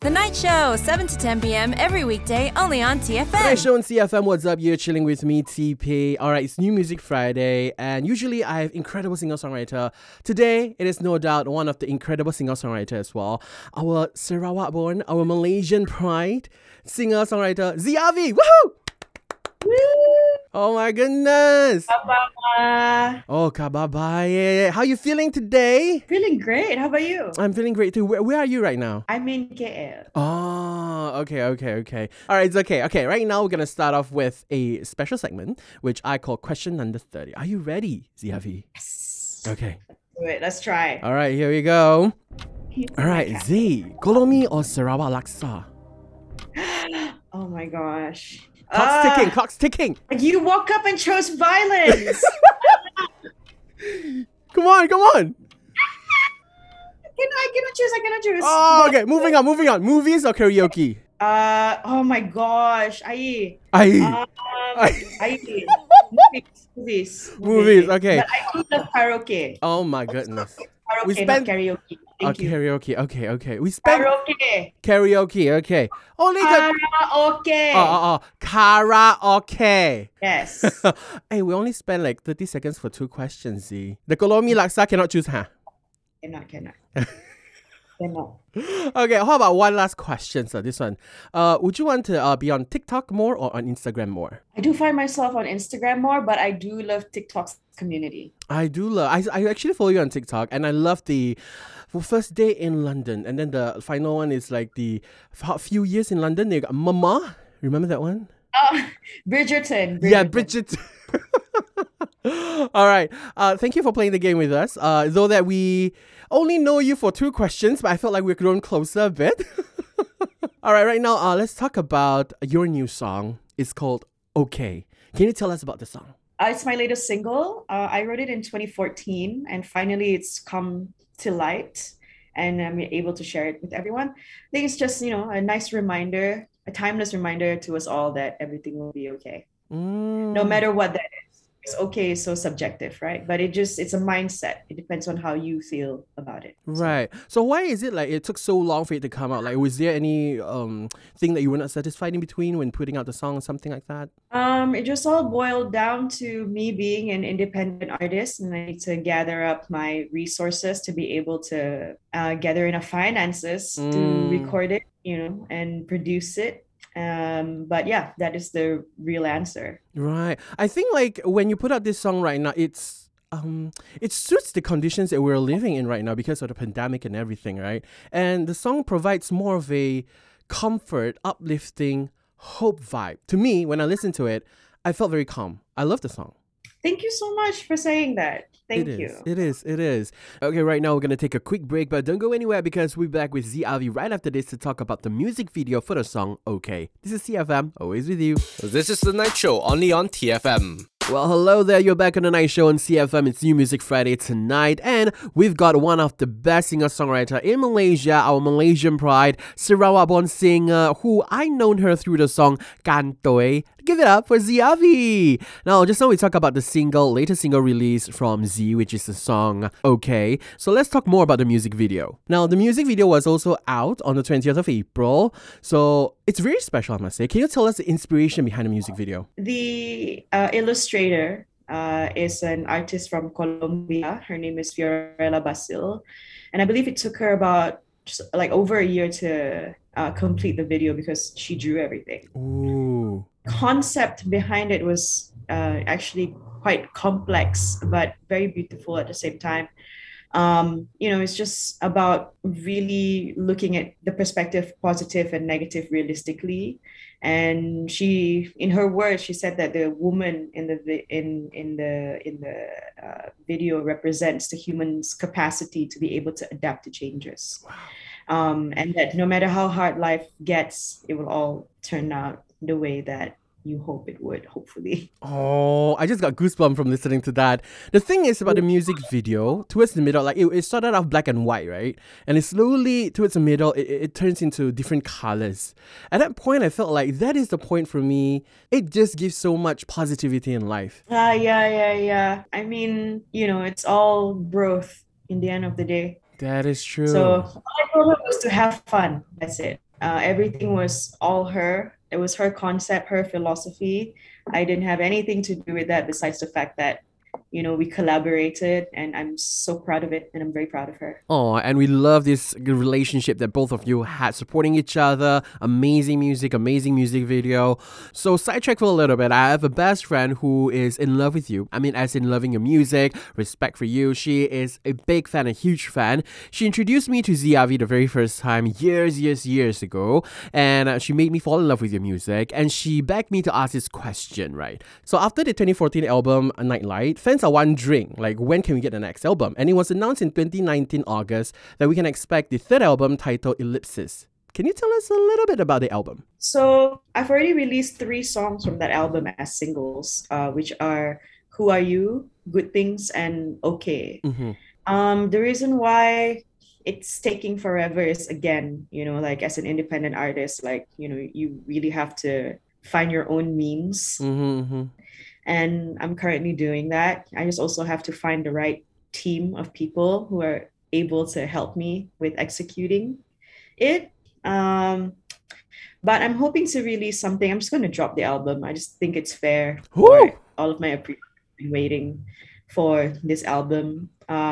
The Night Show, 7 to 10 p.m. every weekday, only on TFM. Night Show on CFM. What's up? You're chilling with me, TP. Alright, it's New Music Friday, and usually I have incredible singer-songwriter. Today, it is no doubt one of the incredible singer-songwriter as well. Our Sarawak-born, our Malaysian pride, singer-songwriter, Ziavi. Woohoo! Woo! Oh my goodness! Bye. Oh, kababaye. How you feeling today? Feeling great. How about you? I'm feeling great too. Where are you right now? I'm in KL. Oh, okay. All right, it's okay. Okay, right now we're going to start off with a special segment, which I call Question Under 30. Are you ready, Ziavi? Yes. Okay. Do it. Let's try. All right, here we go. Here's All my right, cat. Z, Kolomi or Sarawak Laksa? Oh my gosh. Clock's ticking. You woke up and chose violence. Come on. I cannot choose. Oh, okay, moving on. Movies or karaoke? Oh my gosh. Aye. Movies, okay. But I do love karaoke. Oh my goodness. Karaoke, not karaoke. Thank you. Karaoke, okay. We spent Karaoke. okay. Only the Karaoke. karaoke. Yes. Hey, we only spent like 30 seconds for 2 questions, Z. The Kolomi Laksa cannot choose, huh? Cannot. Cannot. Okay, how about one last question, sir? This one. Would you want to be on TikTok more or on Instagram more? I do find myself on Instagram more, but I do love TikTok's community. I do love. I actually follow you on TikTok, and I love the first day in London, and then the final one is like the few years in London. They got Mama. Remember that one? Bridgerton. Yeah, Bridget. All right. Thank you for playing the game with us. Though that we only know you for 2 questions, but I felt like we've grown closer a bit. All right. Right now, let's talk about your new song. It's called Okay. Can you tell us about the song? It's my latest single. I wrote it in 2014, and finally it's come to light, and I'm able to share it with everyone. I think it's just, a nice reminder, a timeless reminder to us all that everything will be okay. No matter what that is. It's okay, so subjective, right? But it's a mindset. It depends on how you feel about it. Right. So why is it like it took so long for it to come out? Like, was there any thing that you were not satisfied in between when putting out the song or something like that? It just all boiled down to me being an independent artist, and I need to gather up my resources to be able to gather enough finances to record it, and produce it. But yeah, that is the real answer. Right. I think like when you put out this song right now, it suits the conditions that we're living in right now because of the pandemic and everything, right? And the song provides more of a comfort, uplifting, hope vibe. To me, when I listened to it, I felt very calm. I love the song. Thank you so much for saying that. Thank you. It is. Okay, right now we're going to take a quick break, but don't go anywhere because we'll be back with Ziavi right after this to talk about the music video for the song Okay. This is CFM, always with you. This is The Night Show, only on TFM. Well, hello there. You're back on the Night Show on CFM. It's New Music Friday tonight, and we've got one of the best singer-songwriter in Malaysia, our Malaysian pride, Sarawak-born singer, who I known her through the song Kantoi. Give it up for Ziavi. Now, just now we talked about the latest single release from Z, which is the song Okay. So let's talk more about the music video. Now, the music video was also out on the 20th of April, so it's very special, I must say. Can you tell us the inspiration behind the music video? The illustrator is an artist from Colombia. Her name is Fiorella Basil. And I believe it took her about just like over a year to complete the video because she drew everything. Ooh. Concept behind it was actually quite complex, but very beautiful at the same time. It's just about really looking at the perspective, positive and negative, realistically. And in her words, she said that the woman in the video represents the human's capacity to be able to adapt to changes. Wow. And that no matter how hard life gets, it will all turn out the way that you hope it would, hopefully. Oh, I just got goosebumps from listening to that. The thing is about the music video, towards the middle, like it started off black and white, right? And it slowly, towards the middle, it turns into different colors. At that point, I felt like that is the point for me. It just gives so much positivity in life. Yeah. I mean, it's all growth in the end of the day. That is true. So all I told her was to have fun. That's it. Everything was all her. It was her concept, her philosophy. I didn't have anything to do with that besides the fact that, we collaborated, and I'm so proud of it, and I'm very proud of her. Oh, and we love this relationship that both of you had, supporting each other. Amazing music video. So, sidetrack for a little bit. I have a best friend who is in love with you. I mean, as in loving your music, respect for you. She is a big fan, a huge fan. She introduced me to Ziavi the very first time years ago, and she made me fall in love with your music. And she begged me to ask this question, right? So, after the 2014 album Nightlight, fans are wondering, like, when can we get the next album? And it was announced in 2019 August that we can expect the third album titled Ellipsis. Can you tell us a little bit about the album? So I've already released 3 songs from that album as singles, which are Who Are You, Good Things, and Okay. The reason why it's taking forever is, again, like, as an independent artist, like, you really have to find your own means. And I'm currently doing that. I just also have to find the right team of people who are able to help me with executing it. But I'm hoping to release something. I'm just going to drop the album. I just think it's fair for all of my appreciation waiting for this album.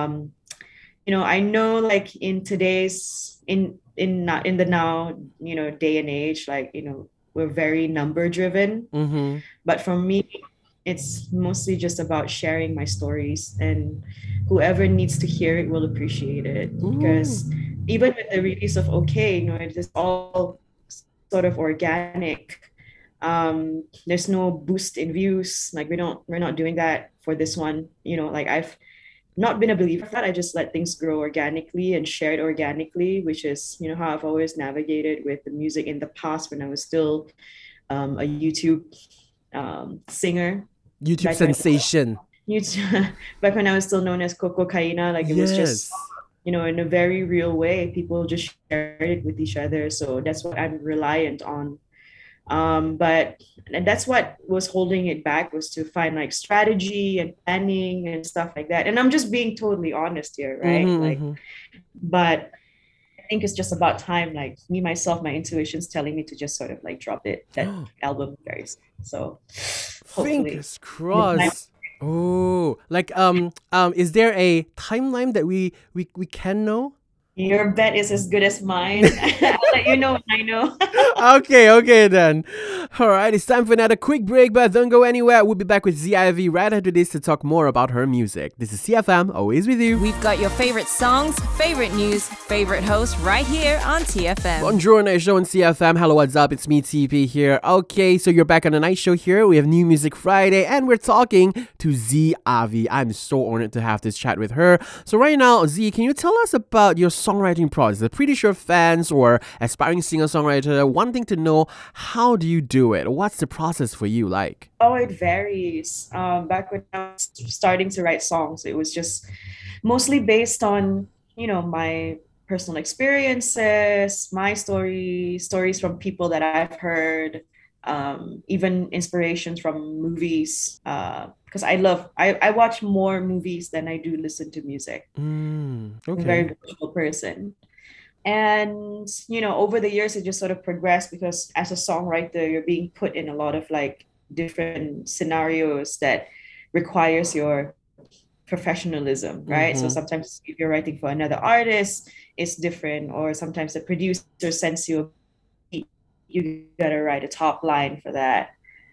I know, like, in today's in the now, day and age, like, we're very number driven. But for me, it's mostly just about sharing my stories, and whoever needs to hear it will appreciate it. Because even with the release of Okay, it is all sort of organic. There's no boost in views. Like, we're not doing that for this one. Like, I've not been a believer of that. I just let things grow organically and share it organically, which is, how I've always navigated with the music in the past when I was still a YouTube singer. YouTube sensation. Back when I was still known as Coco Kaina, like, it was just, in a very real way, people just shared it with each other. So that's what I'm reliant on. But that's what was holding it back, was to find, like, strategy and planning and stuff like that. And I'm just being totally honest here, right? But I think it's just about time. Like, me, myself, my intuition's telling me to just sort of, like, drop that album very soon. So hopefully. Fingers crossed. Oh, like, is there a timeline that we can know? Your bet is as good as mine. I'll let you know when I know. Okay then. Alright, it's time for another quick break, but don't go anywhere. We'll be back with ZIV right after this to talk more about her music. This is CFM, always with you. We've got your favorite songs, favorite news, favorite hosts right here on TFM. Bonjour, night show on CFM. Hello, what's up? It's me, TP here. Okay, so you're back on the night show here. We have New Music Friday, and we're talking to ZIV. I'm so honored to have this chat with her. So right now, Z, can you tell us about your songwriting process? I'm pretty sure fans or aspiring singer-songwriter wanting to know, how do you do it? What's the process for you like? Oh, it varies. Back when I was starting to write songs, it was just mostly based on, my personal experiences, my stories from people that I've heard, even inspirations from movies. Because I watch more movies than I do listen to music. Okay. I'm a very visual person. And, over the years, it just sort of progressed, because as a songwriter, you're being put in a lot of, like, different scenarios that requires your professionalism, right? So sometimes if you're writing for another artist, it's different. Or sometimes the producer sends you a beat, you gotta write a top line for that.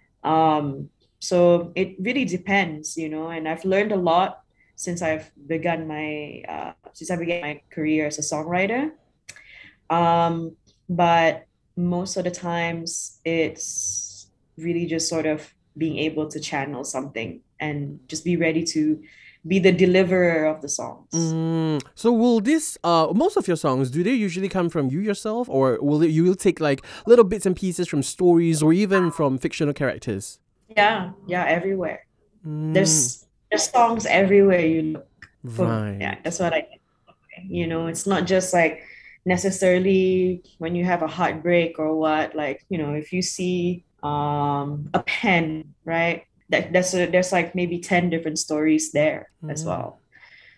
So it really depends, and I've learned a lot since I began my career as a songwriter. But most of the times it's really just sort of being able to channel something and just be ready to be the deliverer of the songs. So will this, most of your songs, do they usually come from you yourself, or you will take, like, little bits and pieces from stories or even from fictional characters? Yeah, everywhere. There's songs everywhere you look. Right. Yeah, that's what I think. It's not just, like, necessarily when you have a heartbreak or what, like, if you see a pen, right, there's like maybe 10 different stories there as well.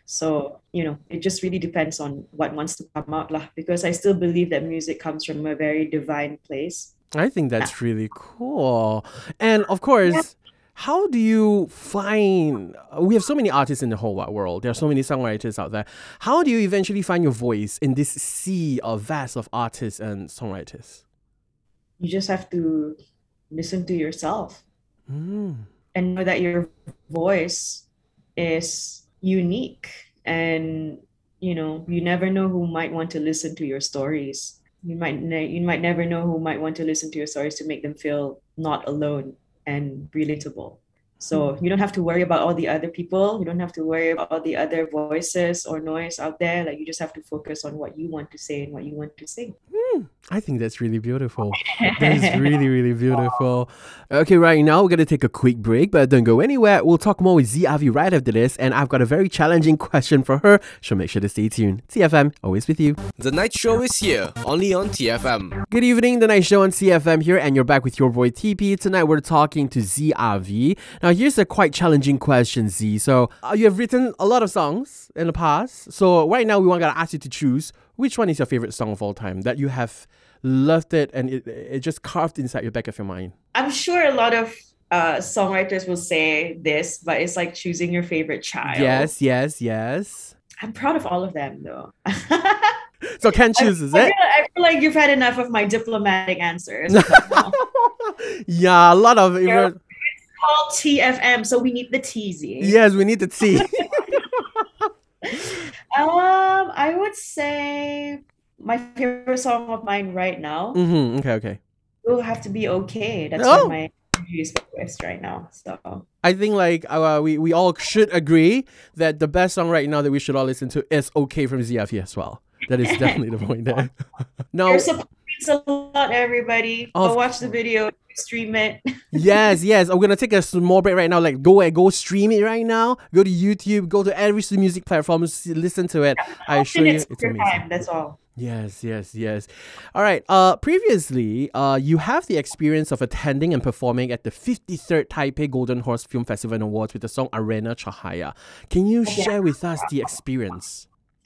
So, it just really depends on what wants to come out lah, because I still believe that music comes from a very divine place. I think that's really cool. And of course, how do you find? We have so many artists in the whole wide world. There are so many songwriters out there. How do you eventually find your voice in this sea of vast of artists and songwriters? You just have to listen to yourself Mm. and know that your voice is unique, and you never know who might want to listen to your stories. You might never know who might want to listen to your stories to make them feel not alone and relatable. So you don't have to worry about all the other people. You don't have to worry about all the other voices or noise out there. Like, you just have to focus on what you want to say and what you want to sing. I think that's really beautiful. That's really, really beautiful. Okay, right now we're going to take a quick break, but don't go anywhere. We'll talk more with ZRV right after this, and I've got a very challenging question for her, so make sure to stay tuned. TFM, always with you. The Night Show is here, only on TFM. Good evening, The Night Show on CFM here, and you're back with your boy TP. Tonight we're talking to ZRV. Now here's a quite challenging question, Z. So you have written a lot of songs in the past, so right now we want to ask you to choose which one is your favorite song of all time that you have loved it and it just carved inside your back of your mind. I'm sure a lot of songwriters will say this, but it's like choosing your favorite child. Yes. I'm proud of all of them, though. So can't choose, is it? I feel like you've had enough of my diplomatic answers. Yeah, a lot of it. It's called TFM, so we need the TZ. Yes, we need to see. I would say my favorite song of mine right now Okay. will have to be Okay. That's Oh. my is focused right now. So I think we all should agree that the best song right now that we should all listen to is Okay from ZRV as well. That is definitely the point there. Now, your support means a lot, everybody. Of Go watch the video, stream it. yes. I'm gonna take a small break right now. Like, go stream it right now. Go to YouTube. Go to every music platform. Listen to it. I assure you, Minutes it's per amazing. time, that's all. Yes. All right. Previously, you have the experience of attending and performing at the 53rd Taipei Golden Horse Film Festival and Awards with the song Arena Cahaya. Can you share with us the experience?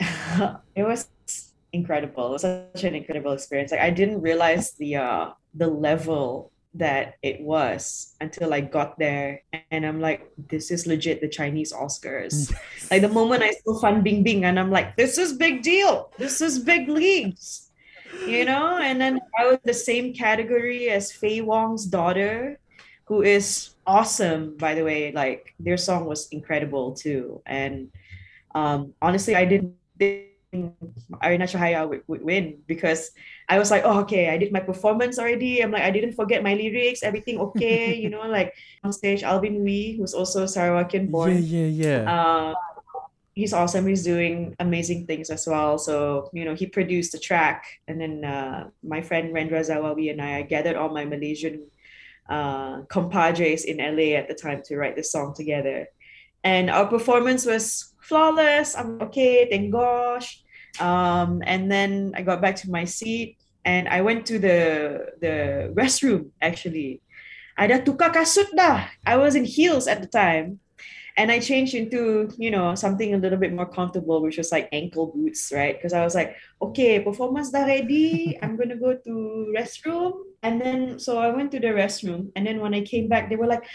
It was incredible. It was such an incredible experience. Like, I didn't realize the level that it was until I got there, and I'm like, this is legit the Chinese Oscars. Like, the moment I saw Fan Bingbing, and I'm like, this is big deal. This is big leagues, And then I was the same category as Faye Wong's daughter, who is awesome, by the way. Like, their song was incredible too, and honestly, I didn't think Arina Cahaya would win, because I was like, oh, okay, I did my performance already. I'm like, I didn't forget my lyrics, everything okay, like on stage, Alvin Wee, who's also Sarawakian born. Yeah. He's awesome. He's doing amazing things as well. So, he produced the track, and then my friend Rendra Zawawi and I gathered all my Malaysian compadres in LA at the time to write this song together. And our performance was flawless. I'm okay, thank gosh. And then I got back to my seat, and I went to the restroom, actually. I dah tukar kasut dah. I was in heels at the time. And I changed into, something a little bit more comfortable, which was like ankle boots, right? Because I was like, okay, performance dah ready. I'm going to go to restroom. And then, so I went to the restroom. And then when I came back, they were like,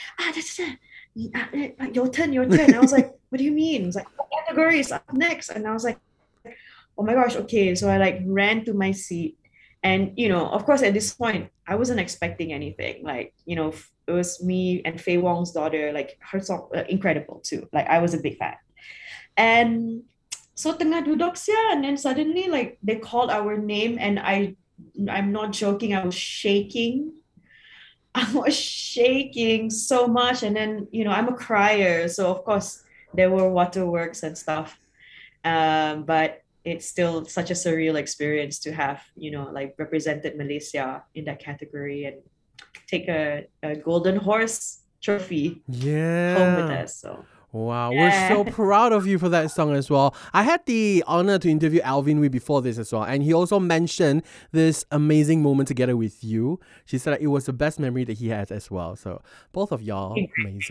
your turn. I was like, what do you mean? It was like, category is up next. And I was like, oh my gosh, okay. So I like ran to my seat. And, of course, at this point, I wasn't expecting anything. Like, it was me and Faye Wong's daughter, like her song, incredible too. Like, I was a big fan. And so tengah duduk siya, and then suddenly, like, they called our name, and I'm not joking, I was shaking. I was shaking so much. And then, I'm a crier. So, of course, there were waterworks and stuff. But it's still such a surreal experience to have, like, represented Malaysia in that category and take a golden horse trophy home with us. So wow, we're so proud of you for that song as well. I had the honor to interview Alvin Wee before this as well, and he also mentioned this amazing moment together with you. She said that it was the best memory that he had as well. So both of y'all, amazing.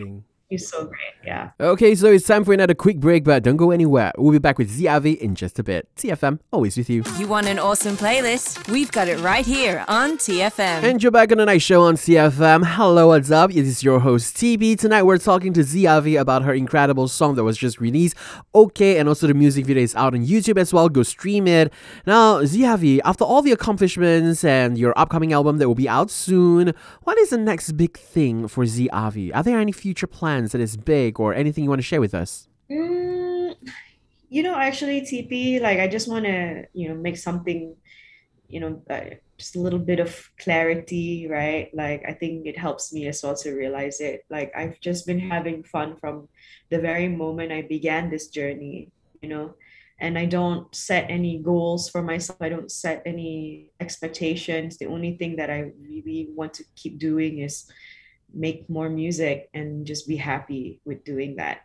He's so great. Yeah. Okay, so it's time for another quick break, but don't go anywhere. We'll be back with ZRV in just a bit. TFM, always with you. You want an awesome playlist? We've got it right here on TFM. And you're back on the night show on CFM. Hello, what's up? It is your host TB. Tonight we're talking to ZRV about her incredible song that was just released. Okay, and also the music video is out on YouTube as well. Go stream it. Now, ZRV, after all the accomplishments and your upcoming album that will be out soon, what is the next big thing for ZRV? Are there any future plans that is big or anything you want to share with us? Actually, TP, like I just want to, make something, just a little bit of clarity, right? Like I think it helps me as well to realize it. Like I've just been having fun from the very moment I began this journey, and I don't set any goals for myself. I don't set any expectations. The only thing that I really want to keep doing is make more music and just be happy with doing that,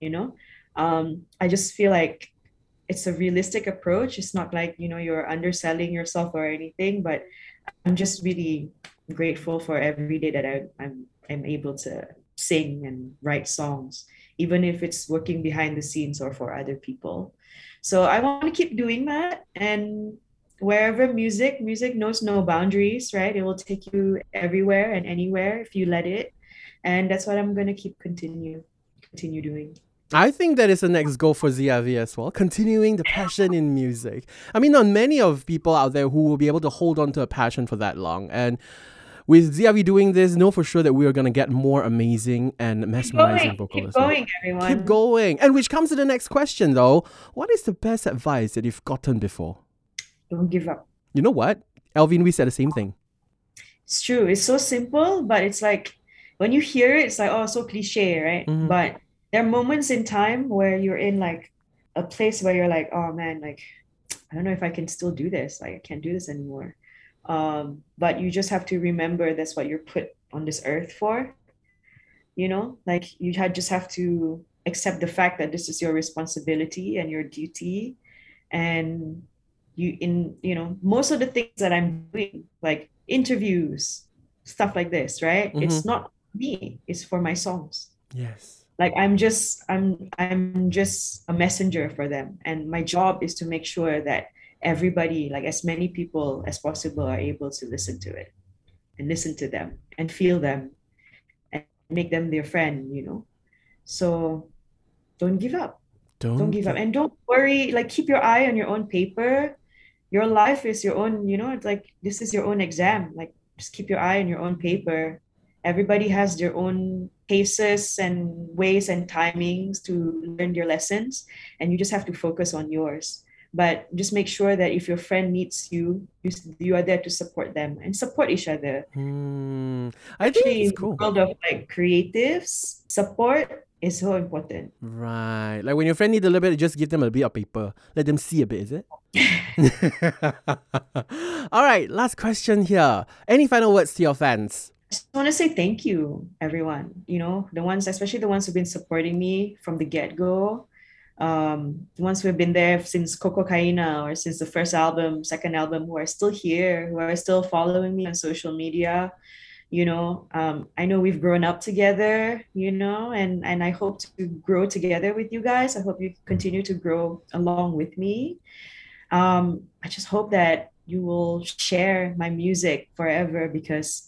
I just feel like it's a realistic approach. It's not like, you're underselling yourself or anything, but I'm just really grateful for every day that I'm able to sing and write songs, even if it's working behind the scenes or for other people. So I want to keep doing that. And wherever music knows no boundaries, right? It will take you everywhere and anywhere if you let it. And that's what I'm going to continue doing. I think that is the next goal for ZRV as well, continuing the passion in music. I mean, not many of people out there who will be able to hold on to a passion for that long. And with ZRV doing this, know for sure that we are going to get more amazing and mesmerizing vocals. Keep going, everyone. Keep going. And which comes to the next question, though. What is the best advice that you've gotten before? Don't give up. You know what? Alvin, we said the same thing. It's true. It's so simple, but it's like, when you hear it, it's like, oh, so cliche, right? Mm-hmm. But there are moments in time where you're in like a place where you're like, oh man, like, I don't know if I can still do this. Like, I can't do this anymore. But you just have to remember that's what you're put on this earth for. Like just have to accept the fact that this is your responsibility and your duty. And most of the things that I'm doing, like interviews, stuff like this, right? Mm-hmm. It's not me, it's for my songs. Yes. Like I'm just a messenger for them, and my job is to make sure that everybody, like as many people as possible, are able to listen to it and listen to them and feel them and make them their friend. So don't give up. Don't give up, and don't worry. Like keep your eye on your own paper. Your life is your own. It's like this is your own exam. Like just keep your eye on your own paper. Everybody has their own paces and ways and timings to learn their lessons, and you just have to focus on yours. But just make sure that if your friend needs you, you are there to support them and support each other. I think it's cool. In the world of like creatives, support is so important. Right. Like when your friend needs a little bit, just give them a bit of paper. Let them see a bit, is it? All right, last question here. Any final words to your fans? I just want to say thank you, everyone. The ones, especially the ones who've been supporting me from the get-go. The ones who have been there since Coco Kaina or since the first album, second album, who are still here, who are still following me on social media. I know we've grown up together, and I hope to grow together with you guys. I hope you continue to grow along with me. I just hope that you will share my music forever, because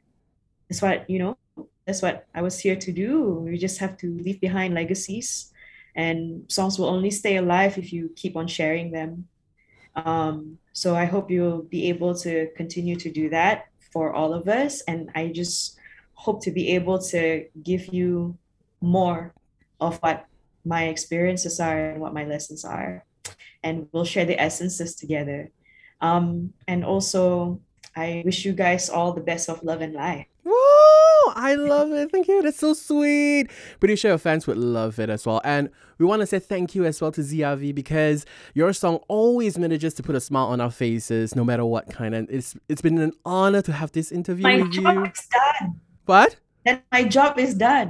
that's what I was here to do. We just have to leave behind legacies, and songs will only stay alive if you keep on sharing them. So I hope you'll be able to continue to do that for all of us. And I just hope to be able to give you more of what my experiences are and what my lessons are. And we'll share the essences together. And also, I wish you guys all the best of love and life. Whoa! I love it. Thank you. That's so sweet. Pretty sure your fans would love it as well. And we want to say thank you as well to ZRV, because your song always manages to put a smile on our faces, no matter what kind. And it's been an honor to have this interview with you. My job is done. What? Then my job is done.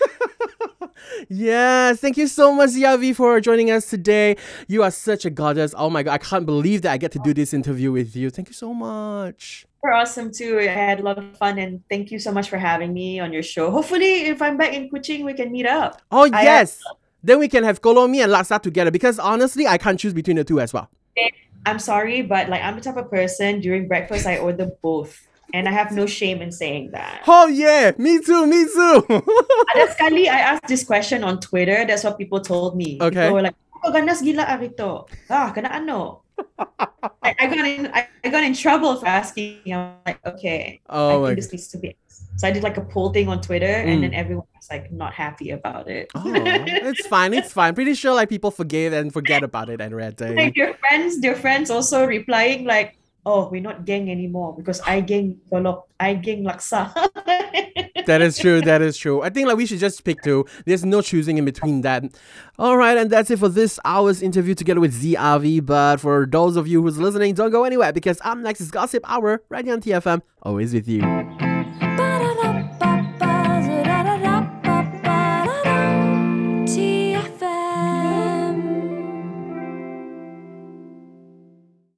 Yes, thank you so much, ZRV, for joining us today. You are such a goddess. Oh my God, I can't believe that I get to do this interview with you. Thank you so much. super awesome too. I had a lot of fun, and thank you so much for having me on your show. Hopefully, if I'm back in Kuching, we can meet up. Oh, I- yes. Then we can have Kolomi and Laksa together because honestly, I can't choose between the two as well. I'm sorry, but like I'm the type of person during breakfast I order both. And I have no shame in saying that. Oh, yeah. Me too. Me too. Ada sekali I asked this question on Twitter. That's what people told me. Okay. People were like, "Oh, ganas gila arito." Kena ano? I got in trouble for asking. I'm like, okay, Oh, I my think this needs to be. So I did like a poll thing on Twitter, and then everyone was like not happy about it. Oh, it's fine. It's fine. Pretty sure like people forgave and forget about it and read it. Like their friends also replying like, "Oh, we're not gang anymore because I gang laksa." That is true. That is true. I think like we should just pick two. There's no choosing in between that. All right, and that's it for this hour's interview together with ZRV. But for those of you who's listening, don't go anywhere because up next is Gossip Hour right here on TFM. Always with you.